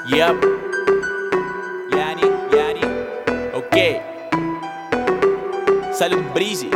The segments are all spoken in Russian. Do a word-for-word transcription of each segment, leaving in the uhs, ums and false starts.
Yep. Yani, yani. Окей. Салют, Бризи.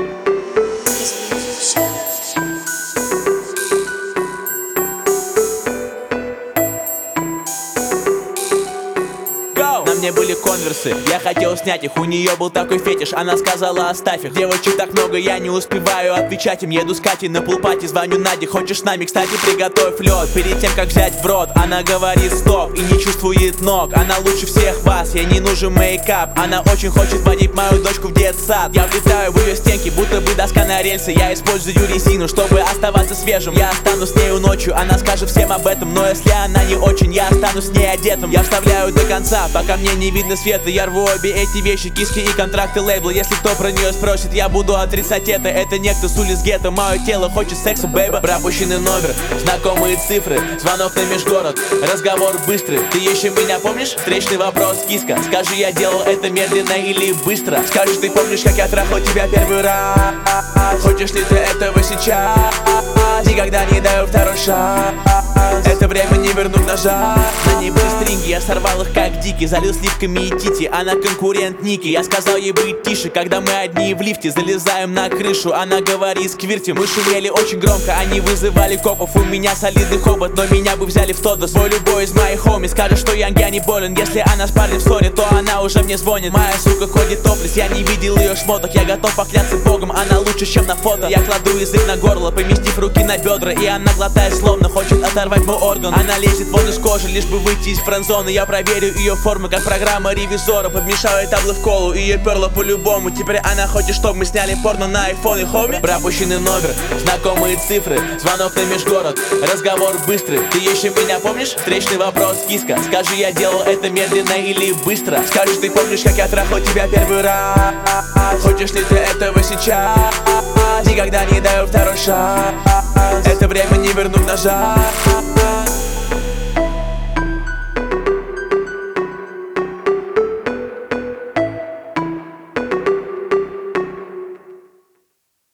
На мне были конверсы, я хотел снять их. У нее был такой фетиш, она сказала оставь их. Девочек так много, я не успеваю отвечать им. Еду с Катей на пулпати, звоню Наде. Хочешь с нами? Кстати, приготовь лед. Перед тем, как взять в рот, она говорит стоп и не чувствует ног. Она лучше всех вас, ей не нужен мейкап. Она очень хочет водить мою дочку в детсад. Я влетаю в ее стенки, будто бы доска на рельсы. Я использую резину, чтобы оставаться свежим. Я останусь с нею ночью, она скажет всем об этом. Но если она не очень, я останусь с ней одетым. Я вставляю до конца, пока мне не видно света. Я рву обе эти вещи, киски и контракты лейбла. Если кто про нее спросит, я буду отрицать это. Это некто с улиц гетто, мое тело хочет секса, бэйба. Пропущенный номер, знакомые цифры, звонок на межгород, разговор быстрый. Ты еще меня помнишь? Встречный вопрос, киска. Скажи, я делал это медленно или быстро? Скажи, ты помнишь, как я трахал тебя первый раз? Хочешь ли ты этого сейчас? Никогда не даю второй шаг. Это время не вернуть назад. На ней были стринги, я сорвал их как дикий. Залил сливками и тити, она конкурент Ники. Я сказал ей быть тише, когда мы одни в лифте. Залезаем на крышу, она говорит сквирти. Мы шумели очень громко, они вызывали копов. У меня солидный хобот, но меня бы взяли в тодос. Мой любой из моих хоми скажет, что я, я не болен. Если она с парнем в ссоре, то она уже мне звонит. Моя сука ходит топлес, я не видел ее шмоток. Я готов покляться богом, она лучше, чем на фото. Я кладу язык на горло, поместив руки на бедра. И она глотает словно хочет оторвать мой орган. Она лезет вон из кожи, лишь бы выйти из френдзоны. Я проверю ее формы, как программа ревизора. Подмешаю таблы в колу, ее перло по-любому. Теперь она хочет, чтобы мы сняли порно на айфон и хоми. Пропущенный номер, знакомые цифры, звонок на межгород, разговор быстрый. Ты еще меня помнишь? Встречный вопрос, киска. Скажи, я делал это медленно или быстро? Скажи, ты помнишь, как я трахал тебя первый раз? Хочешь ли ты этого сейчас? Никогда не даю второй шаг. Это время не вернуть назад.